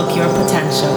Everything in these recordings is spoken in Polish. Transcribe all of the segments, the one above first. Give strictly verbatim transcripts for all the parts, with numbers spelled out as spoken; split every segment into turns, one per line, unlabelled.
unlock your potential.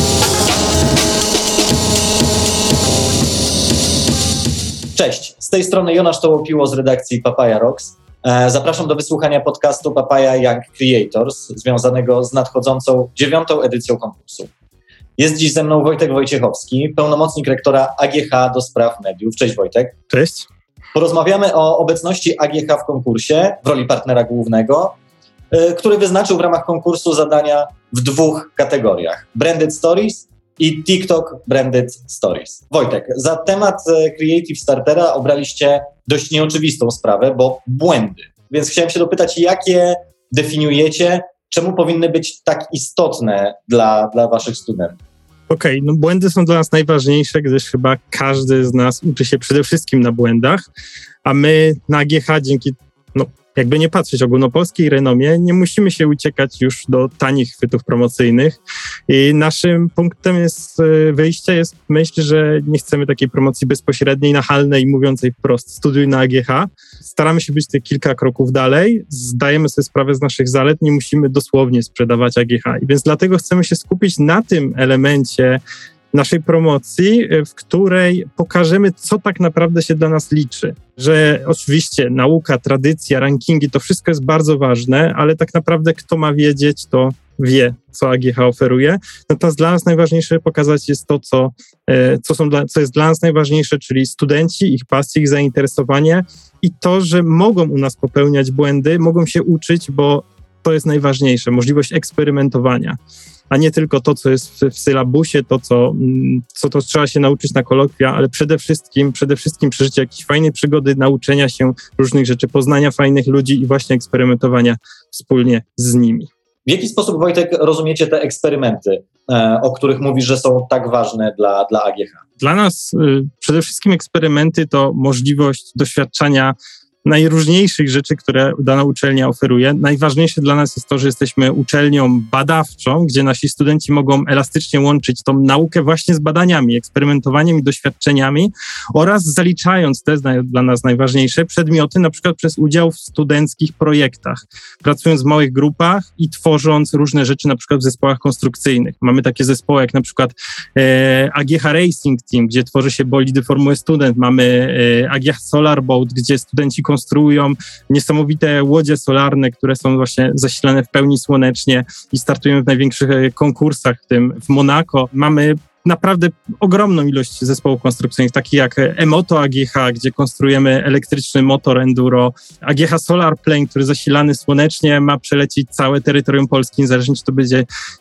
Cześć, z tej strony Jonasz Tołopiło z redakcji Papaya Rocks. Zapraszam do wysłuchania podcastu Papaya Young Creators, związanego z nadchodzącą dziewiątą edycją konkursu. Jest dziś ze mną Wojtek Wojciechowski, pełnomocnik rektora A G H do spraw mediów. Cześć Wojtek.
Cześć.
Porozmawiamy o obecności A G H w konkursie w roli partnera głównego, który wyznaczył w ramach konkursu zadania w dwóch kategoriach: Branded Stories i TikTok Branded Stories. Wojtek, za temat Creative Startera obraliście dość nieoczywistą sprawę, bo błędy. Więc chciałem się dopytać, jakie definiujecie, czemu powinny być tak istotne dla, dla waszych studentów?
Okej, okay, no błędy są dla nas najważniejsze, gdyż chyba każdy z nas uczy się przede wszystkim na błędach, a my na A G H dzięki, no jakby nie patrzeć, ogólnopolskiej renomie, nie musimy się uciekać już do tanich chwytów promocyjnych i naszym punktem jest wyjścia jest myśl, że nie chcemy takiej promocji bezpośredniej, nachalnej, mówiącej wprost studiuj na A G H. Staramy się być te kilka kroków dalej, zdajemy sobie sprawę z naszych zalet, nie musimy dosłownie sprzedawać A G H. I więc dlatego chcemy się skupić na tym elemencie naszej promocji, w której pokażemy, co tak naprawdę się dla nas liczy. Że oczywiście nauka, tradycja, rankingi, to wszystko jest bardzo ważne, ale tak naprawdę kto ma wiedzieć, to wie, co A G H oferuje. Natomiast dla nas najważniejsze pokazać jest to, co, co, są dla, co jest dla nas najważniejsze, czyli studenci, ich pasje, ich zainteresowanie i to, że mogą u nas popełniać błędy, mogą się uczyć, bo to jest najważniejsze, możliwość eksperymentowania, a nie tylko to, co jest w, w sylabusie, to, co, co to trzeba się nauczyć na kolokwiach, ale przede wszystkim, przede wszystkim przeżycie jakiejś fajnej przygody, nauczenia się różnych rzeczy, poznania fajnych ludzi i właśnie eksperymentowania wspólnie z nimi.
W jaki sposób, Wojtek, rozumiecie te eksperymenty, e, o których mówisz, że są tak ważne dla, dla A G H?
Dla nas y, przede wszystkim eksperymenty to możliwość doświadczania najróżniejszych rzeczy, które dana uczelnia oferuje. Najważniejsze dla nas jest to, że jesteśmy uczelnią badawczą, gdzie nasi studenci mogą elastycznie łączyć tą naukę właśnie z badaniami, eksperymentowaniem i doświadczeniami oraz zaliczając te dla nas najważniejsze przedmioty, na przykład przez udział w studenckich projektach, pracując w małych grupach i tworząc różne rzeczy, na przykład w zespołach konstrukcyjnych. Mamy takie zespoły jak na przykład e, A G H Racing Team, gdzie tworzy się bolidy Formuły Student. Mamy e, A G H Solar Boat, gdzie studenci konstruują niesamowite łodzie solarne, które są właśnie zasilane w pełni słonecznie i startują w największych konkursach, w tym w Monako. Mamy naprawdę ogromną ilość zespołów konstrukcyjnych, takich jak Emoto A G H, gdzie konstruujemy elektryczny motor enduro, A G H Solar Plane, który zasilany słonecznie ma przelecieć całe terytorium Polski, niezależnie czy to będzie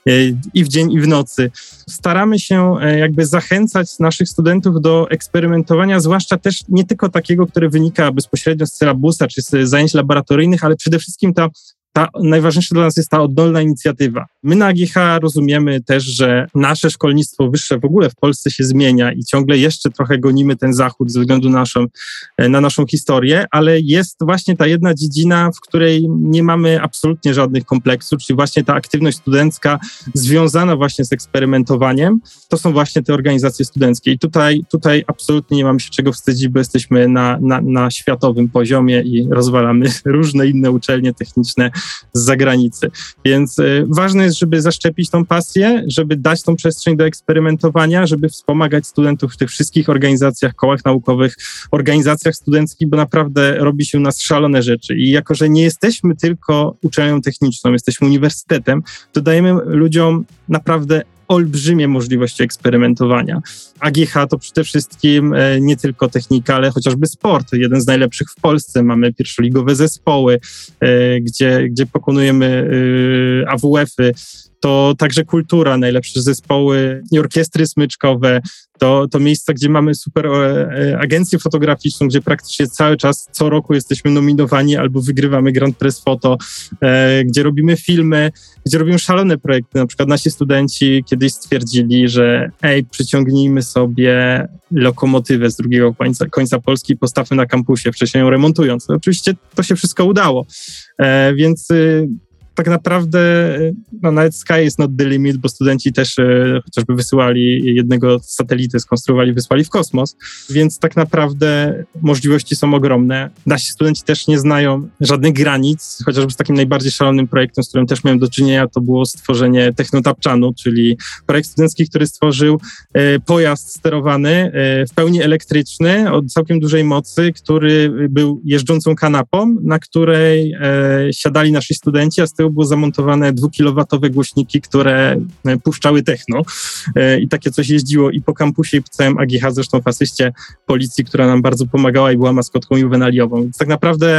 i w dzień, i w nocy. Staramy się jakby zachęcać naszych studentów do eksperymentowania, zwłaszcza też nie tylko takiego, które wynika bezpośrednio z sylabusa czy z zajęć laboratoryjnych, ale przede wszystkim ta Ta, najważniejsza dla nas jest ta oddolna inicjatywa. My na A G H rozumiemy też, że nasze szkolnictwo wyższe w ogóle w Polsce się zmienia i ciągle jeszcze trochę gonimy ten zachód ze względu na naszą, na naszą historię, ale jest właśnie ta jedna dziedzina, w której nie mamy absolutnie żadnych kompleksów, czyli właśnie ta aktywność studencka związana właśnie z eksperymentowaniem. To są właśnie te organizacje studenckie i tutaj, tutaj absolutnie nie mamy się czego wstydzić, bo jesteśmy na, na, na światowym poziomie i rozwalamy różne inne uczelnie techniczne z zagranicy. Więc y, ważne jest, żeby zaszczepić tą pasję, żeby dać tą przestrzeń do eksperymentowania, żeby wspomagać studentów w tych wszystkich organizacjach, kołach naukowych, organizacjach studenckich, bo naprawdę robi się u nas szalone rzeczy. I jako, że nie jesteśmy tylko uczelnią techniczną, jesteśmy uniwersytetem, to dajemy ludziom naprawdę olbrzymie możliwości eksperymentowania. A G H to przede wszystkim e, nie tylko technika, ale chociażby sport. Jeden z najlepszych w Polsce. Mamy pierwszoligowe zespoły, e, gdzie, gdzie pokonujemy e, A W F-y. To także kultura, najlepsze zespoły i orkiestry smyczkowe. To, to miejsca, gdzie mamy super e, agencję fotograficzną, gdzie praktycznie cały czas, co roku jesteśmy nominowani albo wygrywamy Grand Prix Photo, e, gdzie robimy filmy, gdzie robimy szalone projekty. Na przykład nasi studenci kiedyś stwierdzili, że ej, przyciągnijmy sobie lokomotywę z drugiego końca, końca Polski i postawmy na kampusie, wcześniej ją remontując. No, oczywiście to się wszystko udało, e, więc... Y, tak naprawdę no, nawet sky is not the limit, bo studenci też e, chociażby wysyłali jednego satelity, skonstruowali, wysłali w kosmos, więc tak naprawdę możliwości są ogromne. Nasi studenci też nie znają żadnych granic, chociażby z takim najbardziej szalonym projektem, z którym też miałem do czynienia, to było stworzenie Technotapczanu, czyli projekt studencki, który stworzył e, pojazd sterowany, e, w pełni elektryczny, o całkiem dużej mocy, który był jeżdżącą kanapą, na której e, siadali nasi studenci, a z tyłu były zamontowane dwukilowatowe głośniki, które puszczały techno i takie coś jeździło i po kampusie i po całym A G H, zresztą w asyście policji, która nam bardzo pomagała i była maskotką juwenaliową. Więc tak naprawdę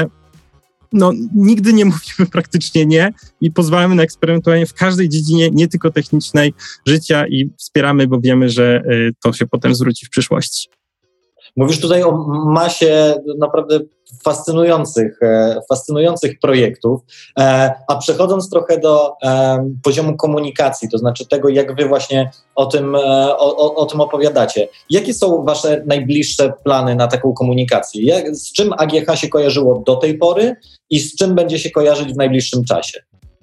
no, nigdy nie mówimy praktycznie nie i pozwalamy na eksperymentowanie w każdej dziedzinie, nie tylko technicznej życia i wspieramy, bo wiemy, że to się potem zwróci w przyszłości.
Mówisz tutaj o masie naprawdę fascynujących, fascynujących projektów, a przechodząc trochę do poziomu komunikacji, to znaczy tego, jak wy właśnie o tym, o, o, o tym opowiadacie. Jakie są wasze najbliższe plany na taką komunikację? Jak, z czym A G H się kojarzyło do tej pory i z czym będzie się kojarzyć w najbliższym czasie?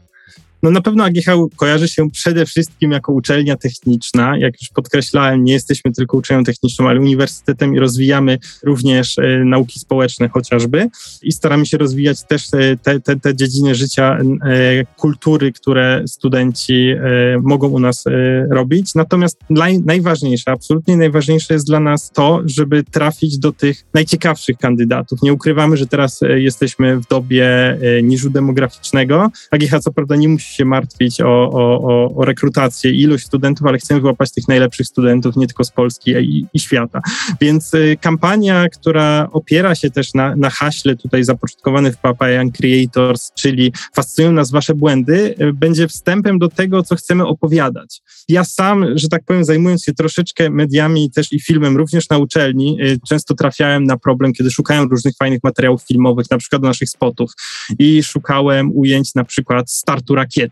No na pewno A G H kojarzy się przede wszystkim jako uczelnia techniczna. Jak już podkreślałem, nie jesteśmy tylko uczelnią techniczną, ale uniwersytetem i rozwijamy również e, nauki społeczne chociażby i staramy się rozwijać też te, te, te dziedziny życia, e, kultury, które studenci e, mogą u nas e, robić. Natomiast dla, najważniejsze, absolutnie najważniejsze jest dla nas to, żeby trafić do tych najciekawszych kandydatów. Nie ukrywamy, że teraz e, jesteśmy w dobie e, niżu demograficznego. A G H co prawda nie musi się martwić o, o, o rekrutację i ilość studentów, ale chcemy wyłapać tych najlepszych studentów, nie tylko z Polski i, i świata. Więc y, kampania, która opiera się też na, na haśle tutaj zapoczątkowanym w Papaya Young Creators, czyli fascynują nas wasze błędy, y, będzie wstępem do tego, co chcemy opowiadać. Ja sam, że tak powiem, zajmując się troszeczkę mediami też i filmem, również na uczelni, y, często trafiałem na problem, kiedy szukałem różnych fajnych materiałów filmowych, na przykład do naszych spotów i szukałem ujęć na przykład startu rakiety.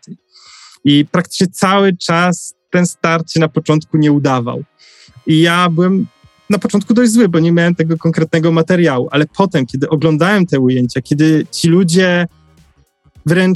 I praktycznie cały czas ten start się na początku nie udawał. I ja byłem na początku dość zły, bo nie miałem tego konkretnego materiału, ale potem, kiedy oglądałem te ujęcia, kiedy ci ludzie wręcz,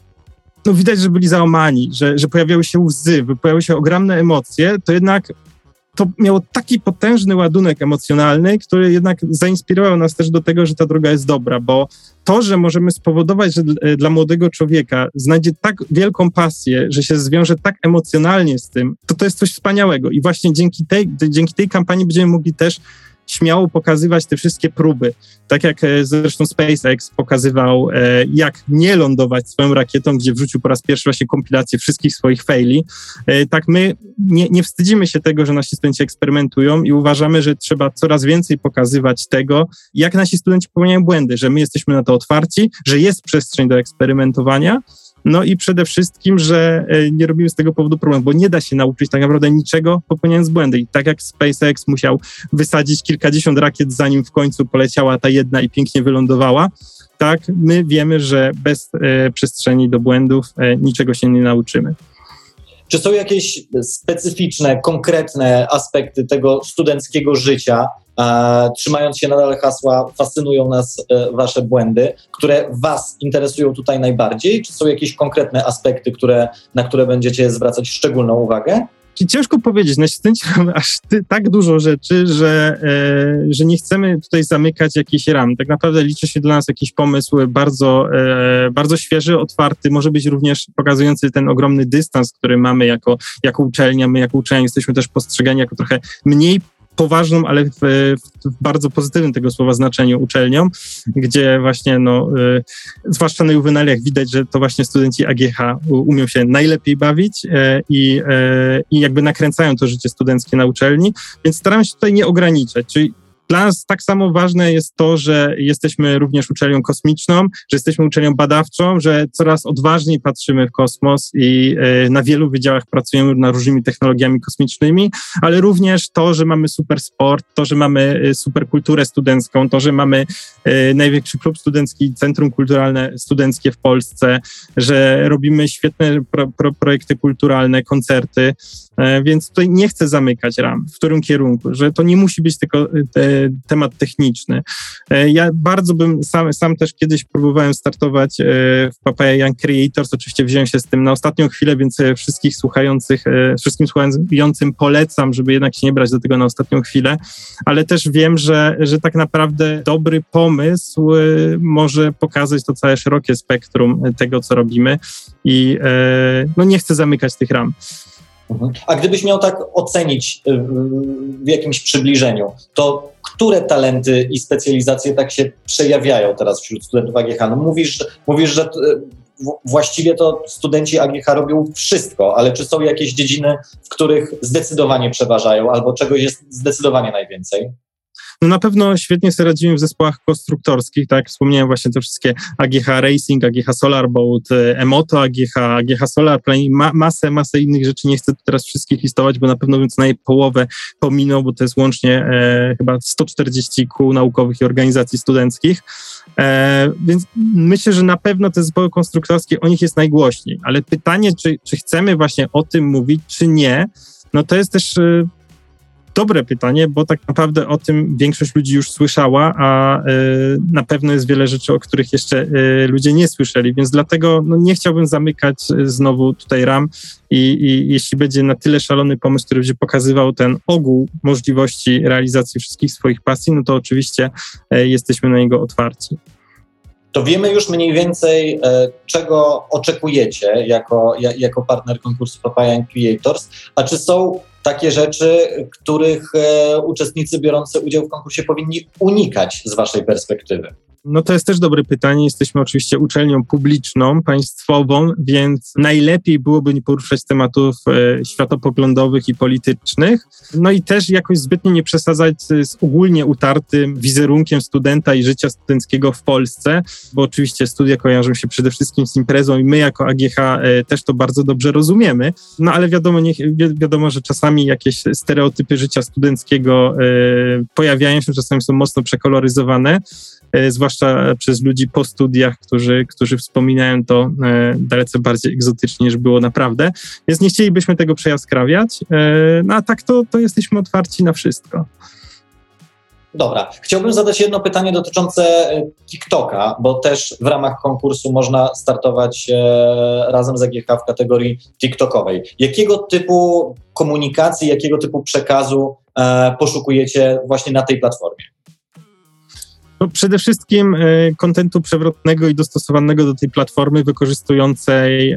no widać, że byli załamani, że, że pojawiały się łzy, pojawiały się ogromne emocje, to jednak to miało taki potężny ładunek emocjonalny, który jednak zainspirował nas też do tego, że ta droga jest dobra, bo to, że możemy spowodować, że dla młodego człowieka znajdzie tak wielką pasję, że się zwiąże tak emocjonalnie z tym, to to jest coś wspaniałego i właśnie dzięki tej, dzięki tej kampanii będziemy mogli też śmiało pokazywać te wszystkie próby. Tak jak zresztą SpaceX pokazywał, jak nie lądować swoją rakietą, gdzie wrzucił po raz pierwszy właśnie kompilację wszystkich swoich faili. Tak my nie, nie wstydzimy się tego, że nasi studenci eksperymentują i uważamy, że trzeba coraz więcej pokazywać tego, jak nasi studenci popełniają błędy, że my jesteśmy na to otwarci, że jest przestrzeń do eksperymentowania. No i przede wszystkim, że nie robimy z tego powodu problemu, bo nie da się nauczyć tak naprawdę niczego, popełniając błędy. I tak jak SpaceX musiał wysadzić kilkadziesiąt rakiet, zanim w końcu poleciała ta jedna i pięknie wylądowała, tak my wiemy, że bez e, przestrzeni do błędów e, niczego się nie nauczymy.
Czy są jakieś specyficzne, konkretne aspekty tego studenckiego życia, e, trzymając się nadal hasła fascynują nas e, wasze błędy, które was interesują tutaj najbardziej? Czy są jakieś konkretne aspekty, które, na które będziecie zwracać szczególną uwagę?
Ciężko powiedzieć, nasi studenci robią aż ty, tak dużo rzeczy, że, e, że nie chcemy tutaj zamykać jakichś ram. Tak naprawdę liczy się dla nas jakiś pomysł bardzo, e, bardzo świeży, otwarty, może być również pokazujący ten ogromny dystans, który mamy jako, jako uczelnia. My jako uczelnia jesteśmy też postrzegani jako trochę mniej poważną, ale w, w bardzo pozytywnym tego słowa znaczeniu uczelnią, gdzie właśnie, no, y, zwłaszcza na juwenaliach widać, że to właśnie studenci A G H umią się najlepiej bawić y, y, i jakby nakręcają to życie studenckie na uczelni, więc staramy się tutaj nie ograniczać, czyli dla nas tak samo ważne jest to, że jesteśmy również uczelnią kosmiczną, że jesteśmy uczelnią badawczą, że coraz odważniej patrzymy w kosmos i y, na wielu wydziałach pracujemy nad różnymi technologiami kosmicznymi, ale również to, że mamy super sport, to, że mamy y, super kulturę studencką, to, że mamy y, największy klub studencki, centrum kulturalne studenckie w Polsce, że robimy świetne pro, pro, projekty kulturalne, koncerty, y, więc tutaj nie chcę zamykać ram, w którym kierunku, że to nie musi być tylko y, temat techniczny. Ja bardzo bym sam, sam też kiedyś próbowałem startować w Papaya Young Creators, oczywiście wziąłem się z tym na ostatnią chwilę, więc wszystkich słuchających, wszystkim słuchającym polecam, żeby jednak się nie brać do tego na ostatnią chwilę, ale też wiem, że, że tak naprawdę dobry pomysł może pokazać to całe szerokie spektrum tego, co robimy i no nie chcę zamykać tych ram.
A gdybyś miał tak ocenić w jakimś przybliżeniu, to które talenty i specjalizacje tak się przejawiają teraz wśród studentów A G H? No mówisz, mówisz, że właściwie to studenci A G H robią wszystko, ale czy są jakieś dziedziny, w których zdecydowanie przeważają albo czegoś jest zdecydowanie najwięcej?
No na pewno świetnie sobie radzimy w zespołach konstruktorskich, tak, wspomniałem właśnie te wszystkie A G H Racing, A G H Solar Boat, Emoto A G H, A G H Solar Plane, ma, masę, masę innych rzeczy, nie chcę tu teraz wszystkich listować, bo na pewno bym co najmniej połowę pominął, bo to jest łącznie e, chyba sto czterdzieści kół naukowych i organizacji studenckich, e, więc myślę, że na pewno te zespoły konstruktorskie, o nich jest najgłośniej, ale pytanie, czy, czy chcemy właśnie o tym mówić, czy nie, no to jest też e, dobre pytanie, bo tak naprawdę o tym większość ludzi już słyszała, a y, na pewno jest wiele rzeczy, o których jeszcze y, ludzie nie słyszeli, więc dlatego no, nie chciałbym zamykać znowu tutaj ram i, i jeśli będzie na tyle szalony pomysł, który będzie pokazywał ten ogół możliwości realizacji wszystkich swoich pasji, no to oczywiście y, jesteśmy na niego otwarci.
To wiemy już mniej więcej, e, czego oczekujecie jako, ja, jako partner konkursu Papaya Young Creators, a czy są takie rzeczy, których e, uczestnicy biorący udział w konkursie powinni unikać z waszej perspektywy?
No to jest też dobre pytanie. Jesteśmy oczywiście uczelnią publiczną, państwową, więc najlepiej byłoby nie poruszać tematów e, światopoglądowych i politycznych. No i też jakoś zbytnio nie przesadzać z ogólnie utartym wizerunkiem studenta i życia studenckiego w Polsce, bo oczywiście studia kojarzą się przede wszystkim z imprezą i my jako A G H e, też to bardzo dobrze rozumiemy. No ale wiadomo, nie, wi- wiadomo, że czasami jakieś stereotypy życia studenckiego e, pojawiają się, czasami są mocno przekoloryzowane, e, zwłaszcza przez ludzi po studiach, którzy, którzy wspominają to e, dalece bardziej egzotycznie, niż było naprawdę. Więc nie chcielibyśmy tego przejaskrawiać, e, no a tak to, to jesteśmy otwarci na wszystko.
Dobra, chciałbym zadać jedno pytanie dotyczące TikToka, bo też w ramach konkursu można startować e, razem z A G H w kategorii TikTokowej. Jakiego typu komunikacji, jakiego typu przekazu e, poszukujecie właśnie na tej platformie?
No, przede wszystkim kontentu przewrotnego i dostosowanego do tej platformy, wykorzystującej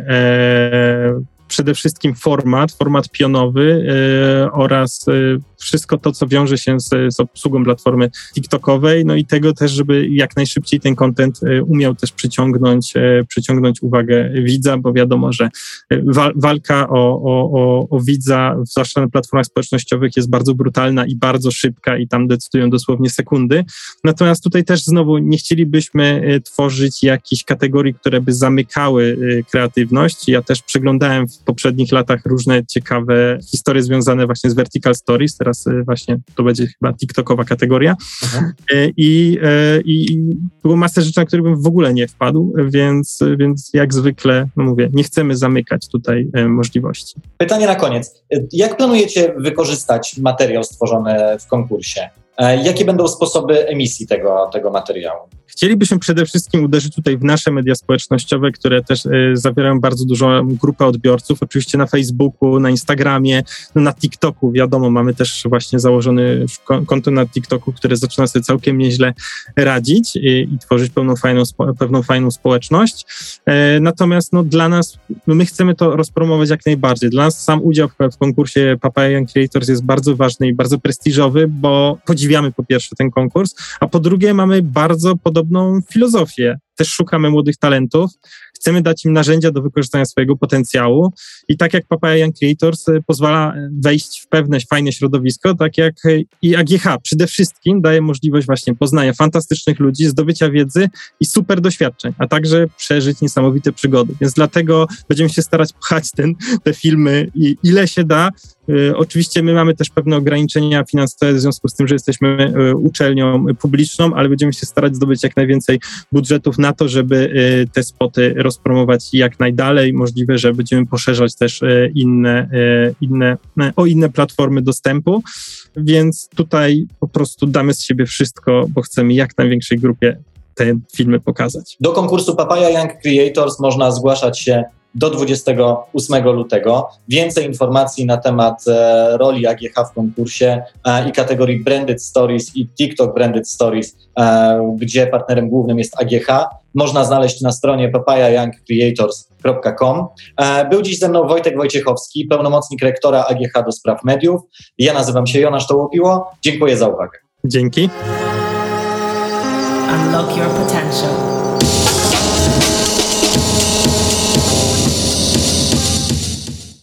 e, przede wszystkim format, format pionowy e, oraz e, wszystko to, co wiąże się z, z obsługą platformy TikTokowej, no i tego też, żeby jak najszybciej ten content e, umiał też przyciągnąć, e, przyciągnąć uwagę widza, bo wiadomo, że wa- walka o, o, o, o widza, zwłaszcza na platformach społecznościowych, jest bardzo brutalna i bardzo szybka i tam decydują dosłownie sekundy. Natomiast tutaj też znowu nie chcielibyśmy e, tworzyć jakichś kategorii, które by zamykały e, kreatywność. Ja też przeglądałem w poprzednich latach różne ciekawe historie związane właśnie z Vertical Stories. Teraz właśnie to będzie chyba TikTokowa kategoria. Mhm. I, i było masę rzeczy, na które bym w ogóle nie wpadł, więc, więc jak zwykle, no mówię, nie chcemy zamykać tutaj możliwości.
Pytanie na koniec. Jak planujecie wykorzystać materiał stworzony w konkursie? Jakie będą sposoby emisji tego, tego materiału?
Chcielibyśmy przede wszystkim uderzyć tutaj w nasze media społecznościowe, które też y, zawierają bardzo dużą grupę odbiorców. Oczywiście na Facebooku, na Instagramie, no na TikToku. Wiadomo, mamy też właśnie założony konto na TikToku, które zaczyna sobie całkiem nieźle radzić i, i tworzyć pełną fajną, spo, pewną fajną społeczność. E, natomiast no, dla nas, no, my chcemy to rozpromować jak najbardziej. Dla nas sam udział w, w konkursie Papaya Young Creators jest bardzo ważny i bardzo prestiżowy, bo podziwiamy po pierwsze ten konkurs, a po drugie mamy bardzo podobną filozofię. Też szukamy młodych talentów, chcemy dać im narzędzia do wykorzystania swojego potencjału i tak jak Papaya Young Creators pozwala wejść w pewne fajne środowisko, tak jak i A G H przede wszystkim daje możliwość właśnie poznania fantastycznych ludzi, zdobycia wiedzy i super doświadczeń, a także przeżyć niesamowite przygody. Więc dlatego będziemy się starać pchać ten, te filmy i ile się da. Y, oczywiście my mamy też pewne ograniczenia finansowe w związku z tym, że jesteśmy y, uczelnią publiczną, ale będziemy się starać zdobyć jak najwięcej budżetów na na to, żeby te spoty rozpromować jak najdalej. Możliwe, że będziemy poszerzać też inne, inne, o inne platformy dostępu, więc tutaj po prostu damy z siebie wszystko, bo chcemy jak największej grupie te filmy pokazać.
Do konkursu Papaya Young Creators można zgłaszać się do dwudziestego ósmego lutego. Więcej informacji na temat e, roli A G H w konkursie e, i kategorii Branded Stories i TikTok Branded Stories, e, gdzie partnerem głównym jest A G H, można znaleźć na stronie papaya young creators kropka com. E, był dziś ze mną Wojtek Wojciechowski, pełnomocnik rektora A G H do spraw mediów. Ja nazywam się Jonasz Tołopiło. Dziękuję za uwagę.
Dzięki.
Unlock your potential.